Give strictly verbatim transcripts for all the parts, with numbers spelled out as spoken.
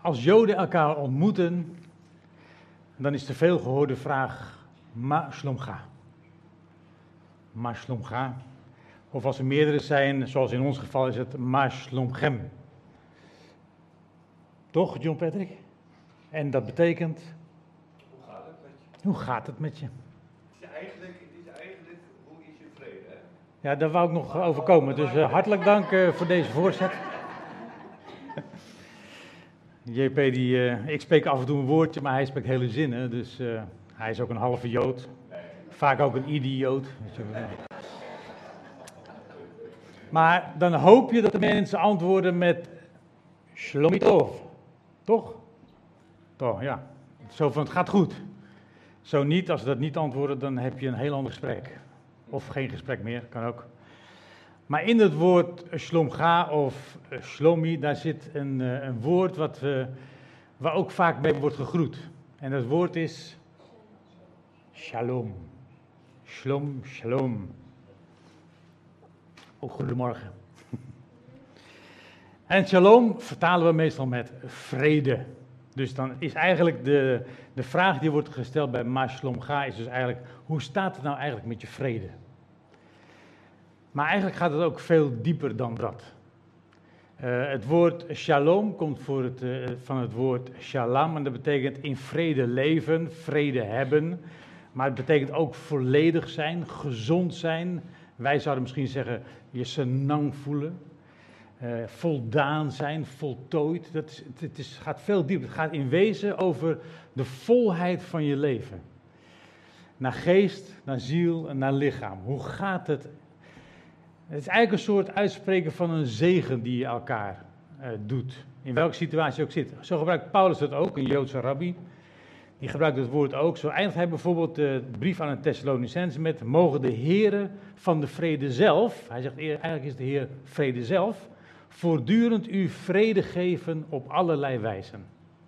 Als Joden elkaar ontmoeten, dan is de veelgehoorde vraag, ma shlomcha. Ma shlomcha. Of als er meerdere zijn, zoals in ons geval is het ma shlomchem. Toch, John Patrick? En dat betekent? Hoe gaat het met je? Hoe gaat het met je? Het is eigenlijk, het is eigenlijk hoe is je vrede, hè? Ja, daar wou ik nog over komen. Dus uh, hartelijk dank uh, voor deze voorzet. J P, die, uh, ik spreek af en toe een woordje, maar hij spreekt hele zinnen. Dus uh, hij is ook een halve Jood. Vaak ook een idioot. Weet je wel. Maar dan hoop je dat de mensen antwoorden met Shlomitov. Toch? Toch, ja. Zo van, het gaat goed. Zo niet, als ze dat niet antwoorden, dan heb je een heel ander gesprek. Of geen gesprek meer, kan ook. Maar in het woord shlomcha of shlomi, daar zit een, een woord wat we, waar ook vaak mee wordt gegroet. En dat woord is shalom. Shalom, shalom. Oh, goedemorgen. En shalom vertalen we meestal met vrede. Dus dan is eigenlijk de, de vraag die wordt gesteld bij ma shlomcha is dus eigenlijk, hoe staat het nou eigenlijk met je vrede? Maar eigenlijk gaat het ook veel dieper dan dat. Uh, het woord shalom komt voor het, uh, van het woord shalom en dat betekent in vrede leven, vrede hebben. Maar het betekent ook volledig zijn, gezond zijn. Wij zouden misschien zeggen, je senang voelen. Uh, voldaan zijn, voltooid. Dat is, het, het is, gaat veel dieper. Het gaat in wezen over de volheid van je leven. Naar geest, naar ziel en naar lichaam. Hoe gaat het? Het is eigenlijk een soort uitspreken van een zegen die je elkaar uh, doet. In welke situatie je ook zit. Zo gebruikt Paulus dat ook, een Joodse rabbi. Die gebruikt het woord ook. Zo eindigt hij bijvoorbeeld de brief aan de Thessalonicenzen met: mogen de Heere van de vrede zelf, hij zegt eigenlijk is de Heer vrede zelf, voortdurend u vrede geven op allerlei wijzen.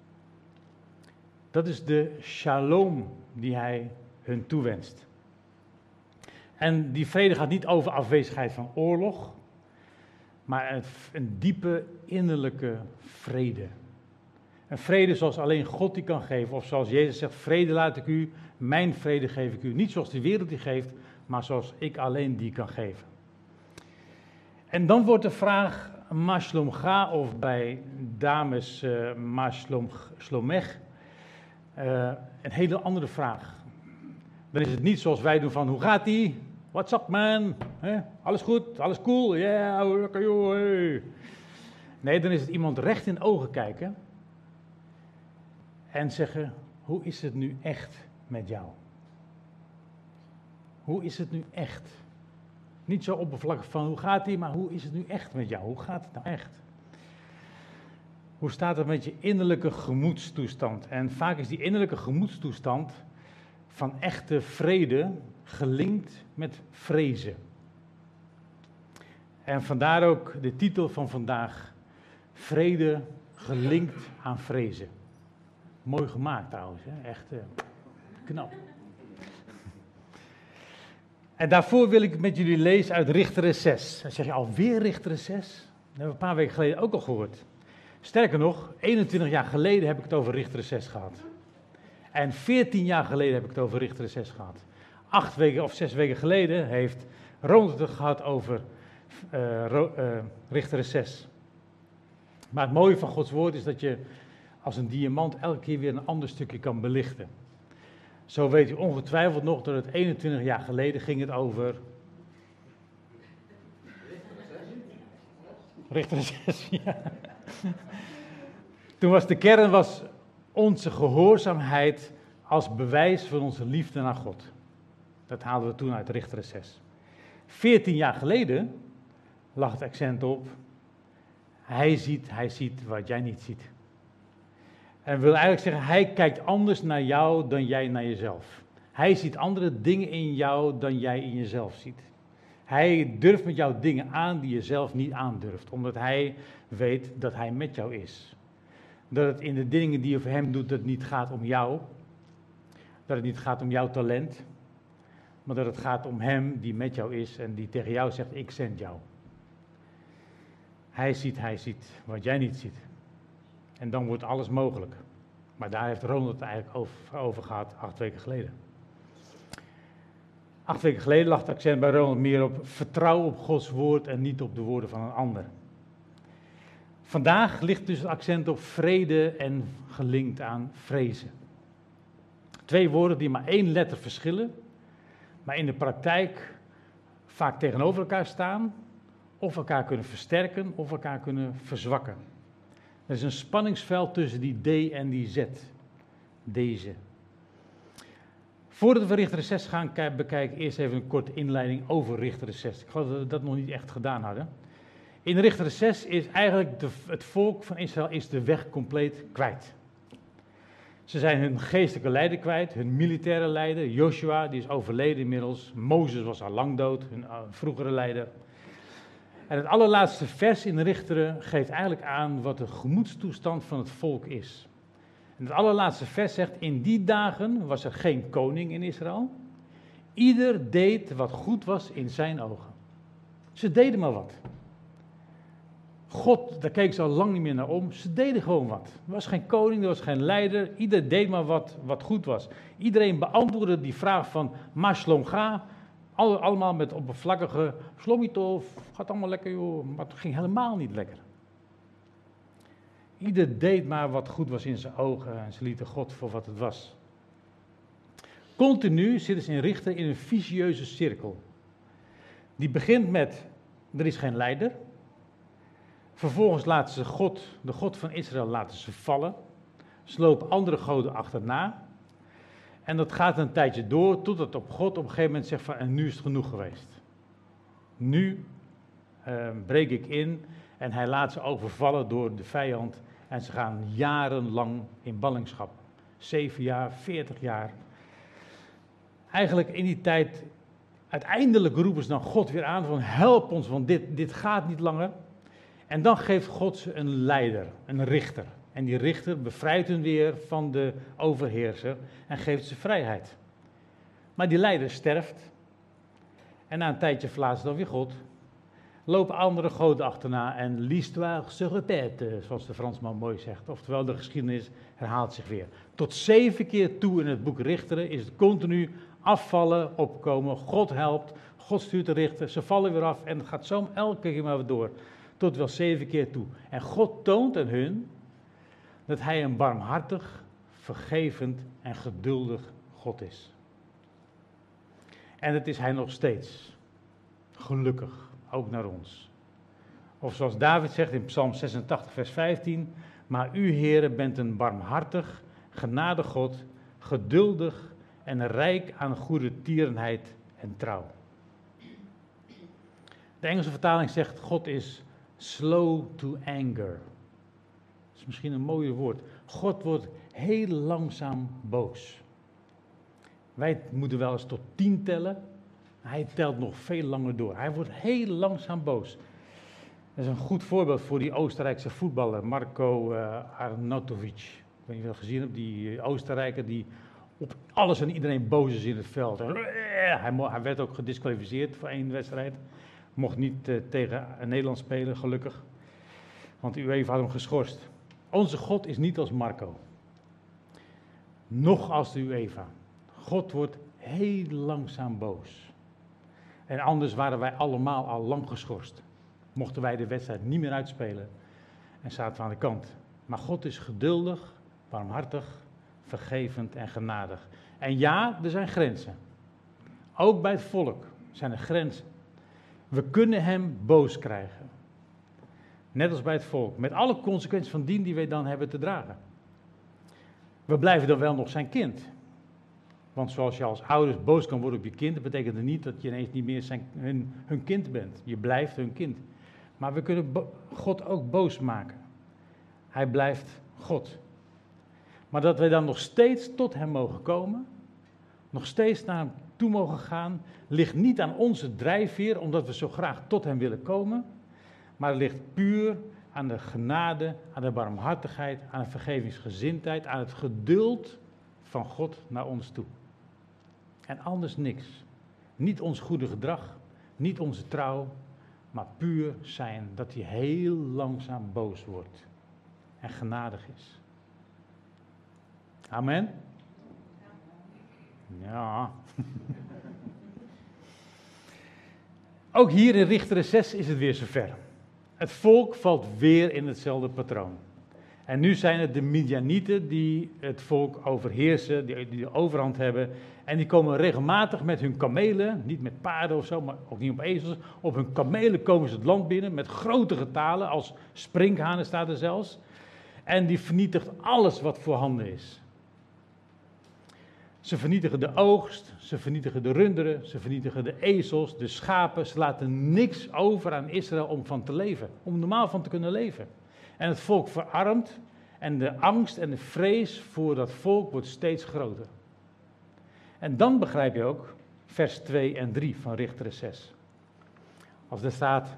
Dat is de shalom die hij hun toewenst. En die vrede gaat niet over afwezigheid van oorlog, maar een, een diepe innerlijke vrede. Een vrede zoals alleen God die kan geven, of zoals Jezus zegt, vrede laat ik u, mijn vrede geef ik u. Niet zoals de wereld die geeft, maar zoals ik alleen die kan geven. En dan wordt de vraag, ma shlomcha, of bij dames uh, ma shlom, shlomech, uh, een hele andere vraag. Dan is het niet zoals wij doen van, hoe gaat ie? What's up man? He? Alles goed? Alles cool? Ja, yeah, lekker joh. Hey. Nee, dan is het iemand recht in de ogen kijken en zeggen, hoe is het nu echt met jou? Hoe is het nu echt? Niet zo oppervlakkig van, hoe gaat ie, maar hoe is het nu echt met jou? Hoe gaat het nou echt? Hoe staat het met je innerlijke gemoedstoestand? En vaak is die innerlijke gemoedstoestand van echte vrede gelinkt met vrezen. En vandaar ook de titel van vandaag, vrede gelinkt aan vrezen. Mooi gemaakt trouwens, hè? Echt uh, knap. En daarvoor wil ik met jullie lezen uit Richteren zes. Dan zeg je, alweer Richteren zes? Dat hebben we een paar weken geleden ook al gehoord. Sterker nog, eenentwintig jaar geleden heb ik het over Richteren zes gehad. En veertien jaar geleden heb ik het over Richteren zes gehad. Acht weken of zes weken geleden heeft Ronald het gehad over uh, uh, Richteren zes. Maar het mooie van Gods woord is dat je als een diamant elke keer weer een ander stukje kan belichten. Zo weet u ongetwijfeld nog dat het eenentwintig jaar geleden ging het over Richteren zes, ja. Toen was de kern was onze gehoorzaamheid als bewijs van onze liefde naar God. Dat haalden we toen uit Richteren zes. Veertien jaar geleden lag het accent op, hij ziet, hij ziet wat jij niet ziet. En wil eigenlijk zeggen, hij kijkt anders naar jou dan jij naar jezelf. Hij ziet andere dingen in jou dan jij in jezelf ziet. Hij durft met jou dingen aan die je zelf niet aandurft, omdat hij weet dat hij met jou is. Dat het in de dingen die je voor hem doet, dat het niet gaat om jou. Dat het niet gaat om jouw talent. Maar dat het gaat om hem die met jou is en die tegen jou zegt, ik zend jou. Hij ziet, hij ziet wat jij niet ziet. En dan wordt alles mogelijk. Maar daar heeft Ronald het eigenlijk over, over gehad, acht weken geleden. Acht weken geleden lag het accent bij Ronald meer op vertrouw op Gods woord en niet op de woorden van een ander. Vandaag ligt dus het accent op vrede en gelinkt aan vrezen. Twee woorden die maar één letter verschillen, maar in de praktijk vaak tegenover elkaar staan, of elkaar kunnen versterken of elkaar kunnen verzwakken. Er is een spanningsveld tussen die D en die Z. Deze. Voordat we Richteren zes gaan bekijken, eerst even een korte inleiding over Richteren zes. Ik geloof dat we dat nog niet echt gedaan hadden. In Richteren zes is eigenlijk de, het volk van Israël is de weg compleet kwijt. Ze zijn hun geestelijke leider kwijt, hun militaire leider, Joshua, die is overleden inmiddels. Mozes was al lang dood, hun uh, vroegere leider. En het allerlaatste vers in Richteren geeft eigenlijk aan wat de gemoedstoestand van het volk is. En het allerlaatste vers zegt, in die dagen was er geen koning in Israël. Ieder deed wat goed was in zijn ogen. Ze deden maar wat. God, daar keek ze al lang niet meer naar om. Ze deden gewoon wat. Er was geen koning, er was geen leider. Ieder deed maar wat, wat goed was. Iedereen beantwoordde die vraag van Ma shlom ga. All, allemaal met oppervlakkige Shlomitof, gaat allemaal lekker joh. Maar het ging helemaal niet lekker. Ieder deed maar wat goed was in zijn ogen en ze lieten God voor wat het was. Continu zitten ze in Richteren in een vicieuze cirkel. Die begint met, er is geen leider. Vervolgens laten ze God, de God van Israël, laten ze vallen. Ze lopen andere goden achterna. En dat gaat een tijdje door, totdat op God op een gegeven moment zegt van, en nu is het genoeg geweest. Nu uh, breek ik in en hij laat ze overvallen door de vijand. En ze gaan jarenlang in ballingschap. Zeven jaar, veertig jaar. Eigenlijk in die tijd, uiteindelijk roepen ze dan God weer aan van, help ons, want dit, dit gaat niet langer. En dan geeft God ze een leider, een richter. En die richter bevrijdt hen weer van de overheerser en geeft ze vrijheid. Maar die leider sterft. En na een tijdje verlaat ze dan weer God. Lopen andere goden achterna en l'histoire se répète, zoals de Fransman mooi zegt. Oftewel, de geschiedenis herhaalt zich weer. Tot zeven keer toe in het boek Richteren is het continu afvallen, opkomen. God helpt, God stuurt de richter, ze vallen weer af en het gaat zo elke keer maar weer door. Tot wel zeven keer toe. En God toont aan hun dat hij een barmhartig, vergevend en geduldig God is. En dat is hij nog steeds. Gelukkig, ook naar ons. Of zoals David zegt in Psalm zesentachtig vers vijftien, maar u, Heere, bent een barmhartig, genadig God, geduldig en rijk aan goede tierenheid en trouw. De Engelse vertaling zegt, God is slow to anger. Dat is misschien een mooier woord. God wordt heel langzaam boos. Wij moeten wel eens tot tien tellen. Hij telt nog veel langer door. Hij wordt heel langzaam boos. Dat is een goed voorbeeld voor die Oostenrijkse voetballer Marko uh, Arnautovic. Ik weet niet of je dat gezien hebt. Die Oostenrijker die op alles en iedereen boos is in het veld. Hij, mo- hij werd ook gedisqualificeerd voor één wedstrijd. Mocht niet uh, tegen Nederland spelen, gelukkig. Want de UEFA had hem geschorst. Onze God is niet als Marco. Nog als de UEFA. God wordt heel langzaam boos. En anders waren wij allemaal al lang geschorst. Mochten wij de wedstrijd niet meer uitspelen. En zaten we aan de kant. Maar God is geduldig, barmhartig, vergevend en genadig. En ja, er zijn grenzen. Ook bij het volk zijn er grenzen. We kunnen hem boos krijgen. Net als bij het volk. Met alle consequenties van dien die wij dan hebben te dragen. We blijven dan wel nog zijn kind. Want zoals je als ouders boos kan worden op je kind, dat betekent het niet dat je ineens niet meer zijn, hun, hun kind bent. Je blijft hun kind. Maar we kunnen bo- God ook boos maken. Hij blijft God. Maar dat wij dan nog steeds tot hem mogen komen, nog steeds naar hem toe mogen gaan, ligt niet aan onze drijfveer, omdat we zo graag tot hem willen komen, maar het ligt puur aan de genade, aan de barmhartigheid, aan de vergevingsgezindheid, aan het geduld van God naar ons toe. En anders niks. Niet ons goede gedrag, niet onze trouw, maar puur zijn dat hij heel langzaam boos wordt. en genadig is. Amen? Ja. Ook hier in Richteren zes is het weer zover. Het volk valt weer in hetzelfde patroon. En nu zijn het de Midianieten die het volk overheersen, die, die de overhand hebben. En die komen regelmatig met hun kamelen, niet met paarden of zo, maar ook niet op ezels. Op hun kamelen komen ze het land binnen met grote getalen, als sprinkhanen staat er zelfs. En die vernietigt alles wat voorhanden is. Ze vernietigen de oogst, ze vernietigen de runderen, ze vernietigen de ezels, de schapen. Ze laten niks over aan Israël om van te leven, om normaal van te kunnen leven. En het volk verarmt en de angst en de vrees voor dat volk wordt steeds groter. En dan begrijp je ook vers twee en drie van Richteren zes. Als er staat: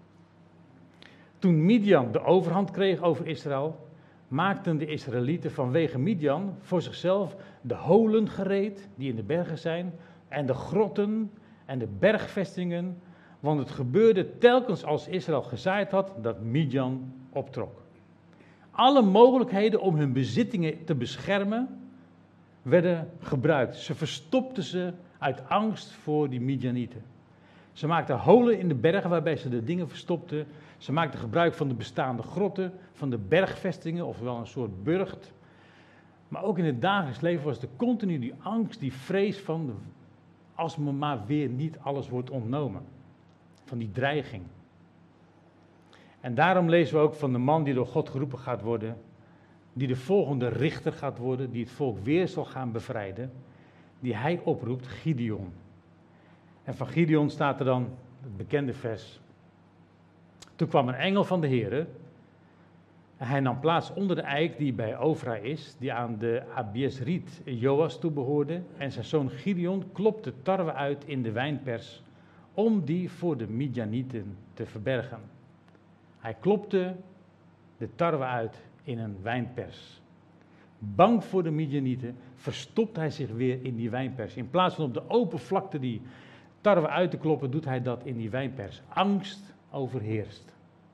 toen Midian de overhand kreeg over Israël, maakten de Israëlieten vanwege Midian voor zichzelf de holen gereed die in de bergen zijn, en de grotten en de bergvestingen, want het gebeurde telkens als Israël gezaaid had, dat Midian optrok. Alle mogelijkheden om hun bezittingen te beschermen werden gebruikt. Ze verstopten ze uit angst voor die Midianieten. Ze maakten holen in de bergen waarbij ze de dingen verstopten. Ze maakten gebruik van de bestaande grotten, van de bergvestingen, ofwel een soort burcht. Maar ook in het dagelijks leven was er continu die angst, die vrees van, als me maar weer niet alles wordt ontnomen. Van die dreiging. En daarom lezen we ook van de man die door God geroepen gaat worden, die de volgende richter gaat worden, die het volk weer zal gaan bevrijden, die hij oproept, Gideon. En van Gideon staat er dan het bekende vers. Toen kwam een engel van de Heere, en hij nam plaats onder de eik die bij Ofra is, die aan de Abiesriet Joas toebehoorde, en zijn zoon Gideon klopte tarwe uit in de wijnpers, om die voor de Midianieten te verbergen. Hij klopte de tarwe uit in een wijnpers. Bang voor de Midianieten verstopt hij zich weer in die wijnpers. In plaats van op de open vlakte die tarwe uit te kloppen, doet hij dat in die wijnpers. Angst overheerst.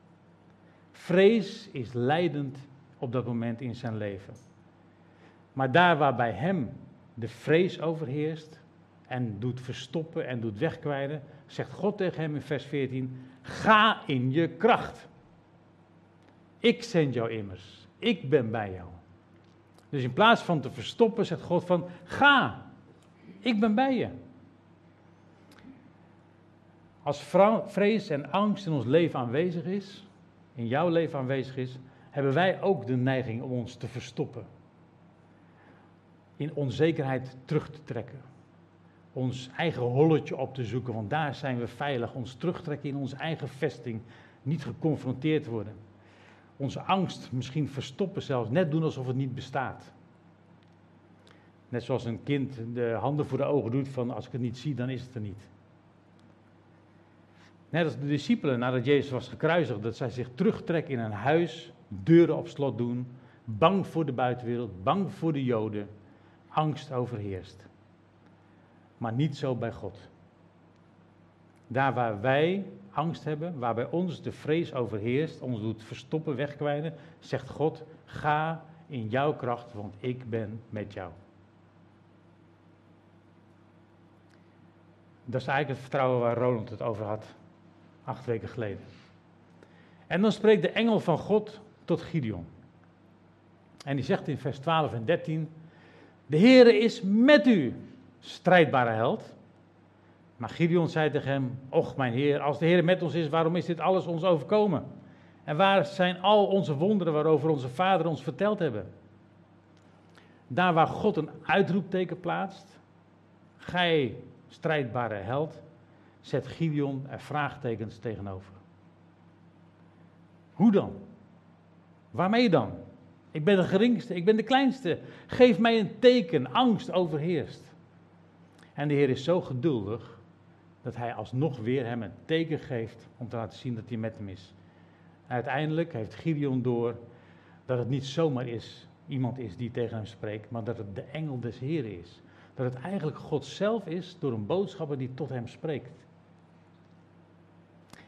Vrees is leidend op dat moment in zijn leven. Maar daar waar bij hem de vrees overheerst en doet verstoppen en doet wegkwijnen, zegt God tegen hem in vers veertien, ga in je kracht. Ik zend jou immers. Ik ben bij jou. Dus in plaats van te verstoppen, zegt God van, ga. Ik ben bij je. Als vrees en angst in ons leven aanwezig is, in jouw leven aanwezig is, hebben wij ook de neiging om ons te verstoppen. In onzekerheid terug te trekken. Ons eigen holletje op te zoeken, want daar zijn we veilig. Ons terugtrekken in onze eigen vesting, niet geconfronteerd worden. Onze angst misschien verstoppen zelfs, net doen alsof het niet bestaat. Net zoals een kind de handen voor de ogen doet van als ik het niet zie, dan is het er niet. Net als de discipelen nadat Jezus was gekruisigd, dat zij zich terugtrekken in een huis, deuren op slot doen, bang voor de buitenwereld, bang voor de Joden, angst overheerst. Maar niet zo bij God. Daar waar wij angst hebben, waar bij ons de vrees overheerst, ons doet verstoppen, wegkwijnen, zegt God, ga in jouw kracht, want ik ben met jou. Dat is eigenlijk het vertrouwen waar Ronald het over had, acht weken geleden. En dan spreekt de engel van God tot Gideon. En die zegt in vers twaalf en dertien, de Heere is met u, strijdbare held. Maar Gideon zei tegen hem, och mijn Heer, als de Heer met ons is, waarom is dit alles ons overkomen? En waar zijn al onze wonderen waarover onze vader ons verteld hebben? Daar waar God een uitroepteken plaatst, gij strijdbare held, zet Gideon er vraagtekens tegenover. Hoe dan? Waarmee dan? Ik ben de geringste, ik ben de kleinste. Geef mij een teken, angst overheerst. En de Heer is zo geduldig dat hij alsnog weer hem een teken geeft om te laten zien dat hij met hem is. En uiteindelijk heeft Gideon door dat het niet zomaar is, iemand is die tegen hem spreekt, maar dat het de engel des Heeren is. Dat het eigenlijk God zelf is door een boodschapper die tot hem spreekt.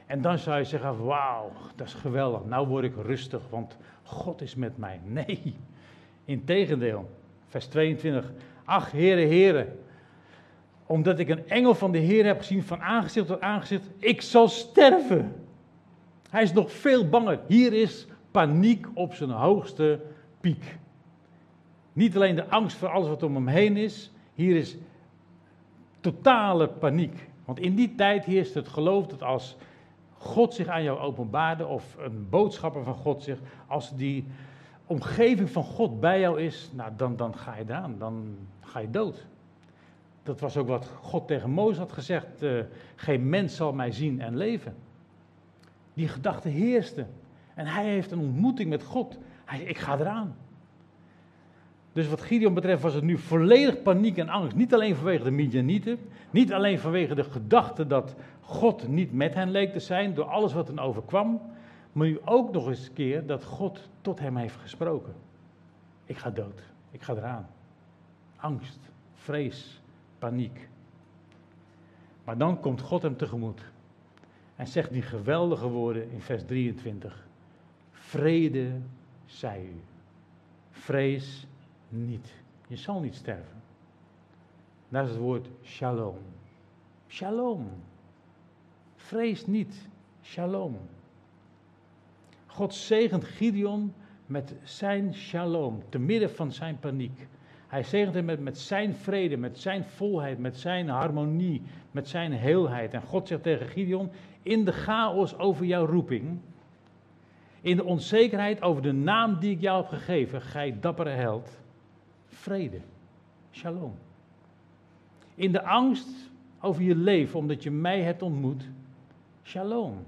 En dan zou je zeggen, wauw, dat is geweldig. Nou word ik rustig, want God is met mij. Nee, integendeel. Vers tweeëntwintig. Ach, Heere, Heere, omdat ik een engel van de Heer heb gezien van aangezicht tot aangezicht, ik zal sterven. Hij is nog veel banger. Hier is paniek op zijn hoogste piek. Niet alleen de angst voor alles wat om hem heen is, hier is totale paniek. Want in die tijd heerst het geloof dat als God zich aan jou openbaarde, of een boodschapper van God zich, als die omgeving van God bij jou is, nou dan, dan ga je eraan, dan ga je dood. Dat was ook wat God tegen Mozes had gezegd, uh, geen mens zal mij zien en leven. Die gedachte heerste. En hij heeft een ontmoeting met God. Hij zei, ik ga eraan. Dus wat Gideon betreft was het nu volledig paniek en angst. Niet alleen vanwege de Midianieten, niet alleen vanwege de gedachte dat God niet met hen leek te zijn, door alles wat hen overkwam, maar nu ook nog eens een keer dat God tot hem heeft gesproken. Ik ga dood, ik ga eraan. Angst, vrees, paniek. Maar dan komt God hem tegemoet en zegt die geweldige woorden in vers drieëntwintig. Vrede zij u. Vrees niet. Je zal niet sterven. Dat is het woord shalom. Shalom. Vrees niet. Shalom. God zegent Gideon met zijn shalom, te midden van zijn paniek. Hij zegent hem met, met zijn vrede, met zijn volheid, met zijn harmonie, met zijn heelheid. En God zegt tegen Gideon, in de chaos over jouw roeping, in de onzekerheid over de naam die ik jou heb gegeven, gij dappere held, vrede, shalom. In de angst over je leven, omdat je mij hebt ontmoet, shalom.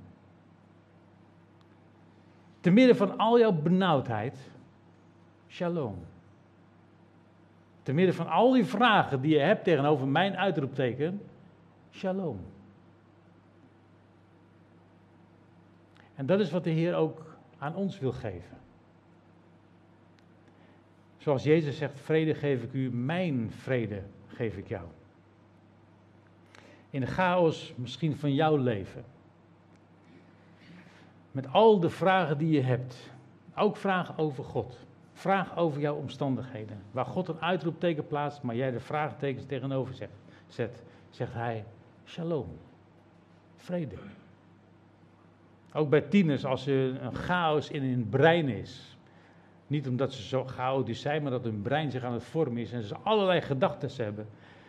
Te midden van al jouw benauwdheid, shalom. Te midden van al die vragen die je hebt tegenover mijn uitroepteken, shalom. En dat is wat de Heer ook aan ons wil geven. Zoals Jezus zegt, vrede geef ik u, mijn vrede geef ik jou. In de chaos misschien van jouw leven. Met al de vragen die je hebt. Ook vragen over God. Vraag over jouw omstandigheden. Waar God een uitroepteken plaatst, maar jij de vraagtekens tegenover zet, zet zegt hij, shalom. Vrede. Ook bij tieners, als er een chaos in hun brein is. Niet omdat ze zo chaotisch zijn, maar dat hun brein zich aan het vormen is en ze allerlei gedachten hebben.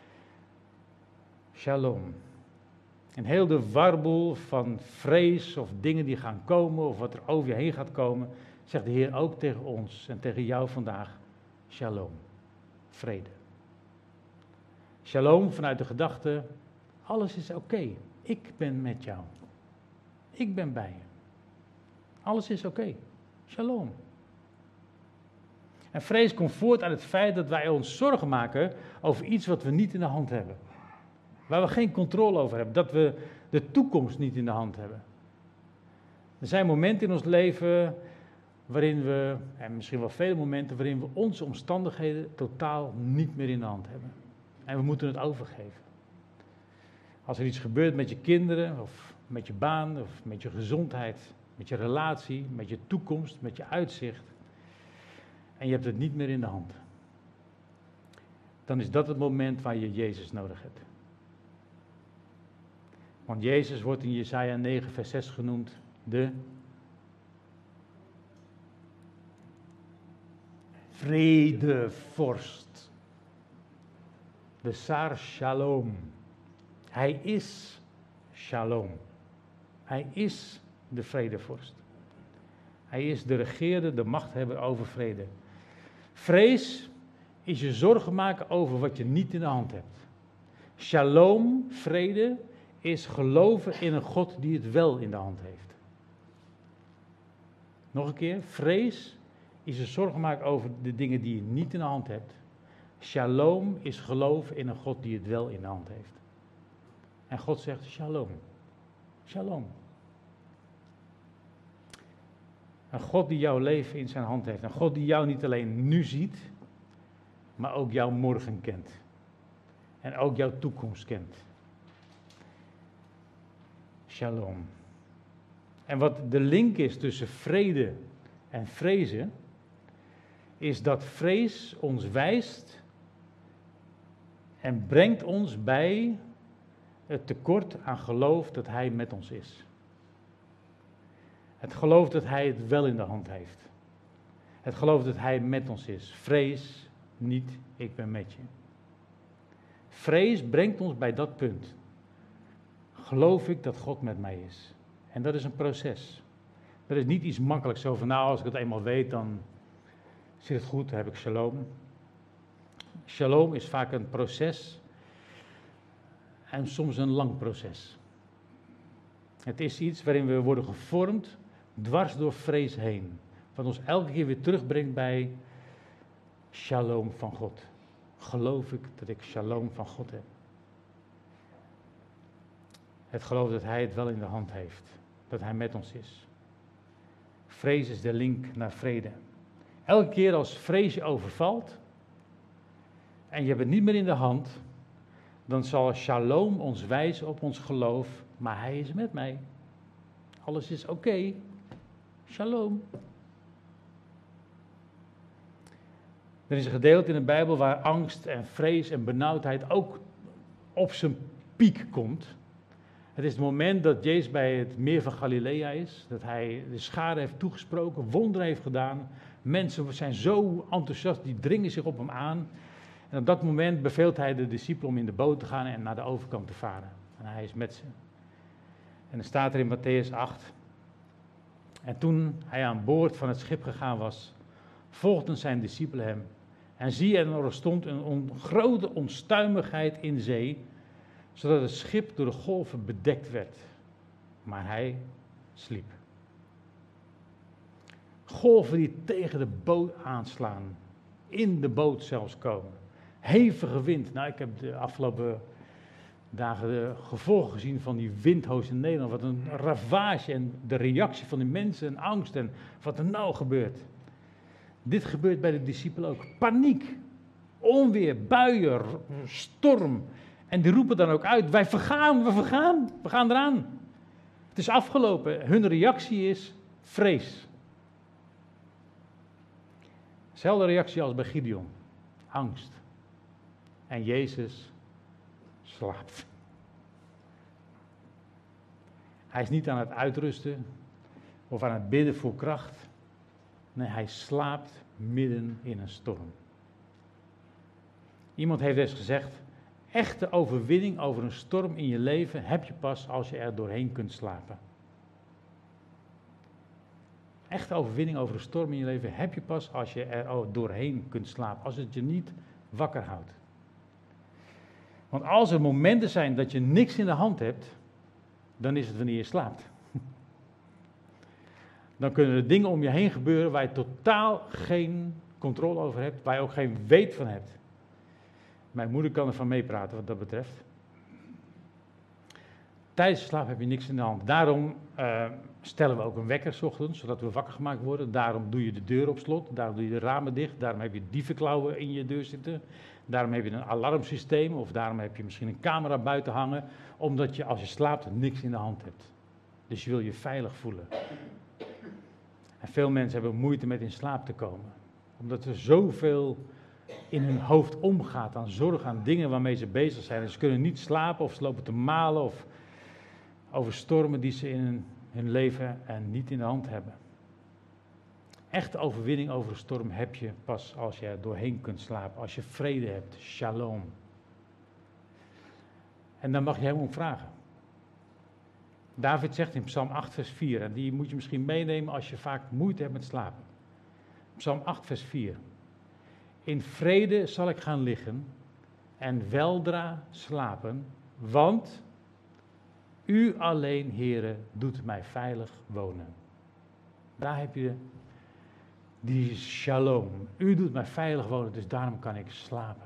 Shalom. En heel de warboel van vrees of dingen die gaan komen of wat er over je heen gaat komen, zegt de Heer ook tegen ons en tegen jou vandaag, shalom, vrede. Shalom vanuit de gedachte, alles is oké, okay. Ik ben met jou. Ik ben bij je. Alles is oké, okay. Shalom. En vrees komt voort uit het feit dat wij ons zorgen maken over iets wat we niet in de hand hebben. Waar we geen controle over hebben, dat we de toekomst niet in de hand hebben. Er zijn momenten in ons leven waarin we, en misschien wel vele momenten, waarin we onze omstandigheden totaal niet meer in de hand hebben. En we moeten het overgeven. Als er iets gebeurt met je kinderen, of met je baan, of met je gezondheid, met je relatie, met je toekomst, met je uitzicht, en je hebt het niet meer in de hand, dan is dat het moment waar je Jezus nodig hebt. Want Jezus wordt in Jesaja negen vers zes genoemd de vredevorst. De Sar Shalom. Hij is Shalom. Hij is de vredevorst. Hij is de regeerder, de machthebber over vrede. Vrees is je zorgen maken over wat je niet in de hand hebt. Shalom, vrede, is geloven in een God die het wel in de hand heeft. Nog een keer, vrees is je zorgen maken over de dingen die je niet in de hand hebt. Shalom is geloven in een God die het wel in de hand heeft. En God zegt shalom. Shalom. Een God die jouw leven in zijn hand heeft. Een God die jou niet alleen nu ziet, maar ook jouw morgen kent. En ook jouw toekomst kent. Shalom. En wat de link is tussen vrede en vrezen, is dat vrees ons wijst en brengt ons bij het tekort aan geloof dat Hij met ons is. Het geloof dat Hij het wel in de hand heeft. Het geloof dat Hij met ons is. Vrees niet, ik ben met je. Vrees brengt ons bij dat punt. Geloof ik dat God met mij is? En dat is een proces. Dat is niet iets makkelijks zo van, nou, als ik het eenmaal weet, dan zit het goed, dan heb ik shalom. Shalom is vaak een proces en soms een lang proces. Het is iets waarin we worden gevormd dwars door vrees heen. Wat ons elke keer weer terugbrengt bij shalom van God. Geloof ik dat ik shalom van God heb? Het geloof dat Hij het wel in de hand heeft. Dat Hij met ons is. Vrees is de link naar vrede. Elke keer als vrees je overvalt en je hebt het niet meer in de hand, dan zal shalom ons wijzen op ons geloof, maar Hij is met mij. Alles is oké. Okay. Shalom. Er is een gedeelte in de Bijbel waar angst en vrees en benauwdheid ook op zijn piek komt. Het is het moment dat Jezus bij het meer van Galilea is, dat Hij de schare heeft toegesproken, wonderen heeft gedaan. Mensen zijn zo enthousiast, die dringen zich op Hem aan. En op dat moment beveelt Hij de discipelen om in de boot te gaan en naar de overkant te varen. En Hij is met ze. En dan staat er in Matthäus acht. En toen Hij aan boord van het schip gegaan was, volgden zijn discipelen Hem. En zie, er stond een on- grote onstuimigheid in zee, zodat het schip door de golven bedekt werd. Maar Hij sliep. Golven die tegen de boot aanslaan, in de boot zelfs komen. Hevige wind. Nou, ik heb de afgelopen dagen de gevolgen gezien van die windhoos in Nederland. Wat een ravage en de reactie van de mensen en angst en wat er nou gebeurt. Dit gebeurt bij de discipelen ook. Paniek, onweer, buien, storm. En die roepen dan ook uit, wij vergaan, we vergaan, we gaan eraan. Het is afgelopen. Hun reactie is vrees. Zelfde reactie als bij Gideon. Angst. En Jezus slaapt. Hij is niet aan het uitrusten of aan het bidden voor kracht. Nee, hij slaapt midden in een storm. Iemand heeft eens gezegd, echte overwinning over een storm in je leven heb je pas als je er doorheen kunt slapen. Echte overwinning over een storm in je leven heb je pas als je er doorheen kunt slapen. Als het je niet wakker houdt. Want als er momenten zijn dat je niks in de hand hebt, dan is het wanneer je slaapt. Dan kunnen er dingen om je heen gebeuren waar je totaal geen controle over hebt, waar je ook geen weet van hebt. Mijn moeder kan ervan meepraten wat dat betreft. Tijdens de slaap heb je niks in de hand. Daarom uh, stellen we ook een wekker 's ochtends, zodat we wakker gemaakt worden. Daarom doe je de deur op slot, daarom doe je de ramen dicht, daarom heb je dievenklauwen in je deur zitten. Daarom heb je een alarmsysteem of daarom heb je misschien een camera buiten hangen, omdat je als je slaapt niks in de hand hebt. Dus je wil je veilig voelen. En veel mensen hebben moeite met in slaap te komen, omdat er zoveel in hun hoofd omgaat aan zorg, aan dingen waarmee ze bezig zijn. En ze kunnen niet slapen of ze lopen te malen of over stormen die ze in hun, hun leven en niet in de hand hebben. Echte overwinning over een storm heb je pas als je er doorheen kunt slapen, als je vrede hebt, shalom. En dan mag je hem om vragen. David zegt in Psalm acht vers vier, en die moet je misschien meenemen als je vaak moeite hebt met slapen. Psalm acht vers vier. In vrede zal ik gaan liggen en weldra slapen, want u alleen, Heere, doet mij veilig wonen. Daar heb je die shalom. U doet mij veilig wonen, dus daarom kan ik slapen.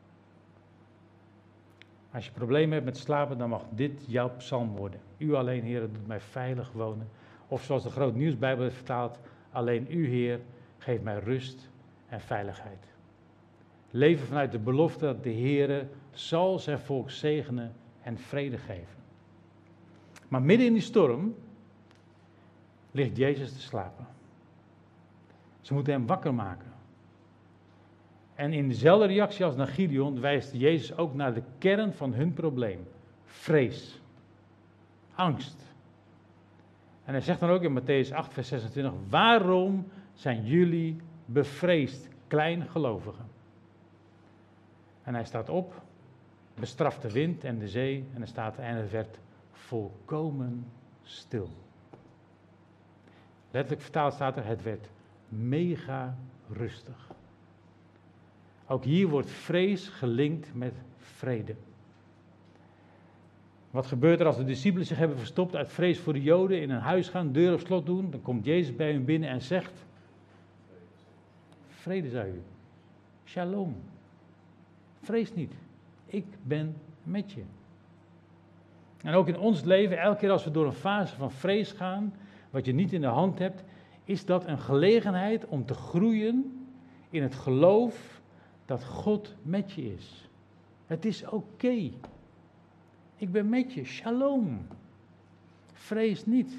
Als je problemen hebt met slapen, dan mag dit jouw psalm worden. U alleen, Heer, doet mij veilig wonen. Of zoals de Groot Nieuwsbijbel het vertaalt, alleen u, Heer, geeft mij rust en veiligheid. Leven vanuit de belofte dat de Heer zal zijn volk zegenen en vrede geven. Maar midden in die storm ligt Jezus te slapen. Ze moeten hem wakker maken. En in dezelfde reactie als naar Gideon wijst Jezus ook naar de kern van hun probleem. Vrees. Angst. En hij zegt dan ook in Mattheüs acht, vers zesentwintig, waarom zijn jullie bevreesd, kleingelovigen? En hij staat op, bestraft de wind en de zee en er staat en het werd volkomen stil. Letterlijk vertaald staat er, het werd mega rustig. Ook hier wordt vrees gelinkt met vrede. Wat gebeurt er als de discipelen zich hebben verstopt uit vrees voor de Joden, in een huis gaan, deur op slot doen? Dan komt Jezus bij hen binnen en zegt, vrede zij u. Shalom. Vrees niet. Ik ben met je. En ook in ons leven, elke keer als we door een fase van vrees gaan, wat je niet in de hand hebt, is dat een gelegenheid om te groeien in het geloof dat God met je is. Het is oké. Ik ben met je. Shalom. Vrees niet.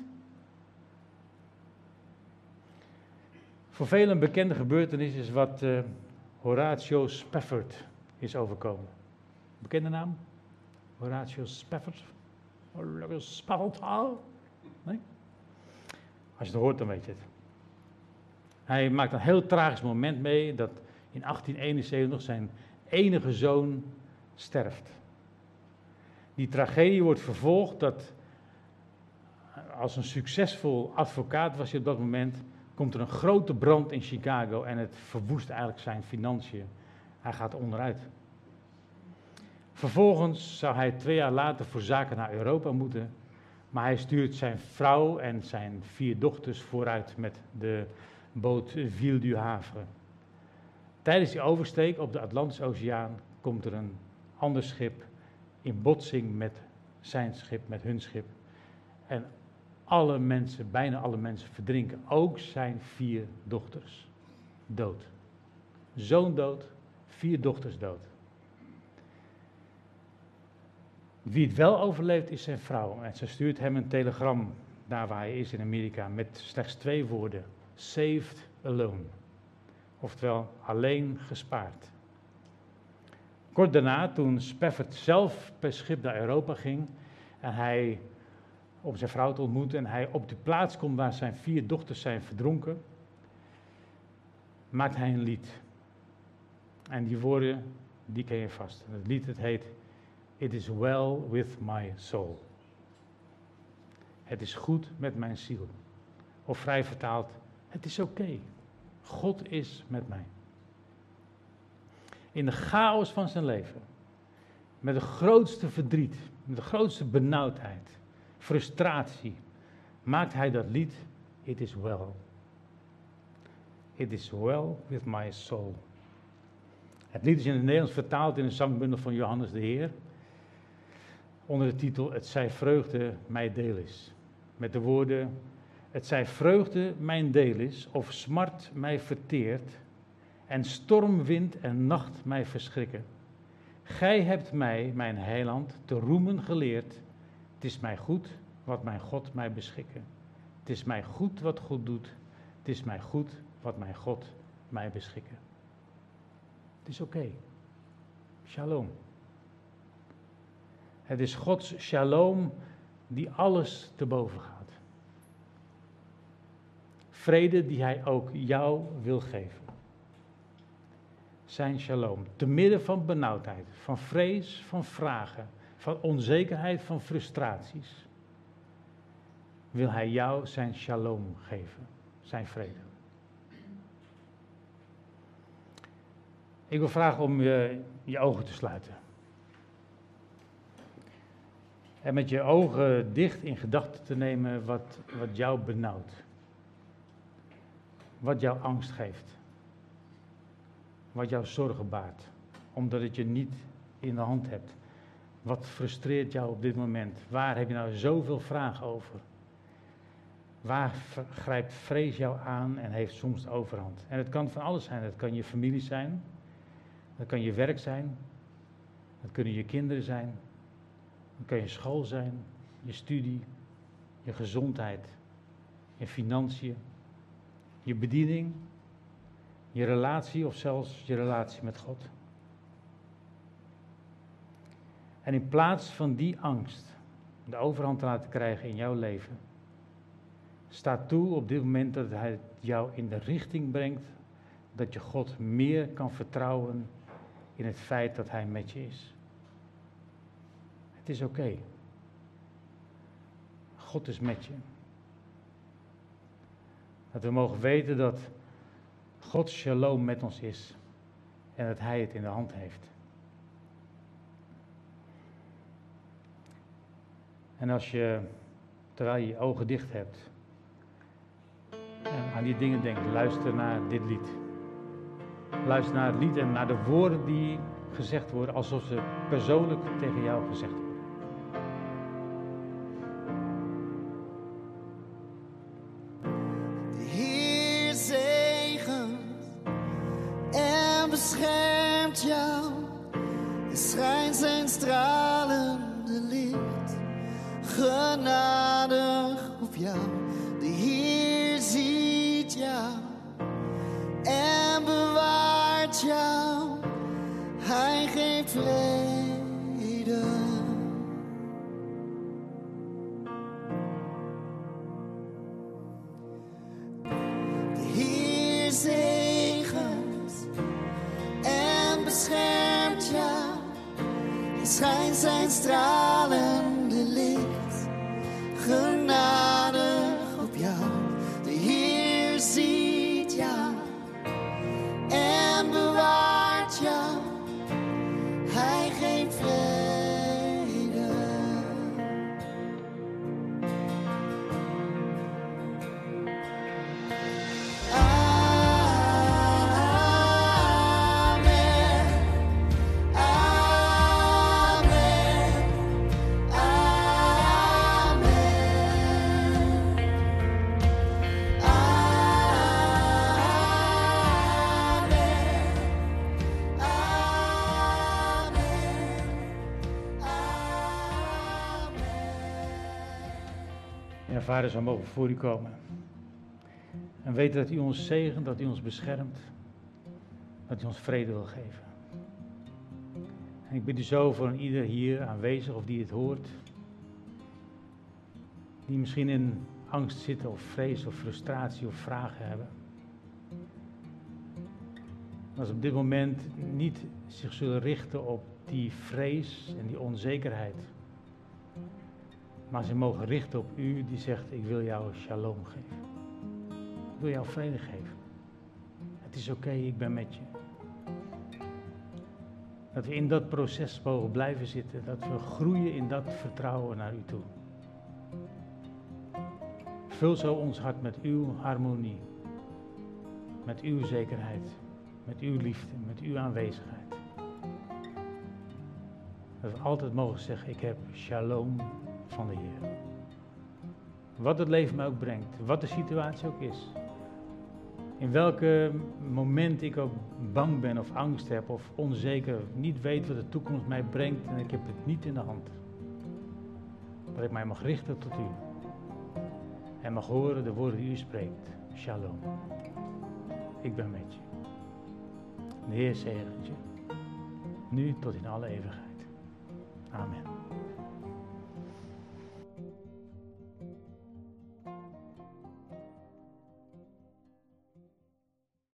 Voor velen een bekende gebeurtenis is wat uh, Horatio Spafford is overkomen. Bekende naam? Horatio Spafford. Spafford. Nee? Als je het hoort, dan weet je het. Hij maakt een heel tragisch moment mee dat in achttien eenenzeventig zijn enige zoon sterft. Die tragedie wordt vervolgd dat als een succesvol advocaat was hij op dat moment, komt er een grote brand in Chicago en het verwoest eigenlijk zijn financiën. Hij gaat onderuit. Vervolgens zou hij twee jaar later voor zaken naar Europa moeten, maar hij stuurt zijn vrouw en zijn vier dochters vooruit met de boot Ville du Havre. Tijdens die oversteek op de Atlantische Oceaan komt er een ander schip in botsing met zijn schip, met hun schip. En alle mensen, bijna alle mensen verdrinken. Ook zijn vier dochters dood. Zoon dood, vier dochters dood. Wie het wel overleeft is zijn vrouw. En ze stuurt hem een telegram, daar waar hij is in Amerika, met slechts twee woorden. Saved alone. Oftewel, alleen gespaard. Kort daarna, toen Spafford zelf per schip naar Europa ging en hij om zijn vrouw te ontmoeten en hij op de plaats komt waar zijn vier dochters zijn verdronken, maakt hij een lied. En die woorden, die ken je vast. Het lied, het heet It is well with my soul. Het is goed met mijn ziel. Of vrij vertaald, het is oké. Okay. God is met mij. In de chaos van zijn leven, met de grootste verdriet, met de grootste benauwdheid, frustratie, maakt hij dat lied, It is well. It is well with my soul. Het lied is in het Nederlands vertaald in een zangbundel van Johannes de Heer, onder de titel Het zij vreugde mij deel is. Met de woorden, het zij vreugde mijn deel is, of smart mij verteert, en stormwind en nacht mij verschrikken. Gij hebt mij, mijn heiland, te roemen geleerd. Het is mij goed wat mijn God mij beschikken. Het is mij goed wat God doet. Het is mij goed wat mijn God mij beschikken. Het is oké. Okay. Shalom. Het is Gods shalom die alles te boven gaat. Vrede die hij ook jou wil geven. Zijn shalom. Te midden van benauwdheid, van vrees, van vragen, van onzekerheid, van frustraties, wil hij jou zijn shalom geven, zijn vrede. Ik wil vragen om je, je ogen te sluiten. En met je ogen dicht in gedachten te nemen wat, wat jou benauwt. Wat jou angst geeft. Wat jou zorgen baart. Omdat het je niet in de hand hebt. Wat frustreert jou op dit moment? Waar heb je nou zoveel vragen over? Waar grijpt vrees jou aan en heeft soms de overhand? En het kan van alles zijn. Het kan je familie zijn. Dat kan je werk zijn. Dat kunnen je kinderen zijn. Dat kan je school zijn. Je studie. Je gezondheid. je financiën, je bediening, je relatie of zelfs je relatie met God. En in plaats van die angst de overhand te laten krijgen in jouw leven, sta toe op dit moment dat hij jou in de richting brengt dat je God meer kan vertrouwen in het feit dat hij met je is. Het is oké. Okay. God is met je. Dat we mogen weten dat God shalom met ons is en dat hij het in de hand heeft. En als je, terwijl je je ogen dicht hebt, en aan die dingen denkt, luister naar dit lied. Luister naar het lied en naar de woorden die gezegd worden, alsof ze persoonlijk tegen jou gezegd worden. De Heer zegent en beschermt jou. Er schijnt zijn stralende licht, genadig op jou. De Heer ziet jou en bewaart jou. Hij geeft vrede. De Heer zegent en beschermt jou. Hij schijnt zijn stralende licht, genadig op jou. De Heer ziet jou en bewaart jou. Hij geeft vrede. Amen. Amen. Ja, Vader, zo mogen we voor u komen. En weten dat u ons zegent, dat u ons beschermt, dat u ons vrede wil geven. En ik bid u zo voor een ieder hier aanwezig of die het hoort, die misschien in angst zitten of vrees of frustratie of vragen hebben. Dat ze op dit moment niet zich zullen richten op die vrees en die onzekerheid. Maar ze mogen richten op u die zegt, ik wil jou shalom geven. Ik wil jou vrede geven. Het is oké, ik ben met je. Dat we in dat proces mogen blijven zitten. Dat we groeien in dat vertrouwen naar u toe. Vul zo ons hart met uw harmonie. Met uw zekerheid. Met uw liefde. Met uw aanwezigheid. Dat we altijd mogen zeggen, ik heb shalom van de Heer. Wat het leven mij ook brengt. Wat de situatie ook is. In welke moment ik ook bang ben of angst heb of onzeker. Niet weet wat de toekomst mij brengt en ik heb het niet in de hand. Dat ik mij mag richten tot u. En mag horen de woorden die u spreekt. Shalom. Ik ben met je. De Heer zegent je. Nu tot in alle eeuwigheid. Amen.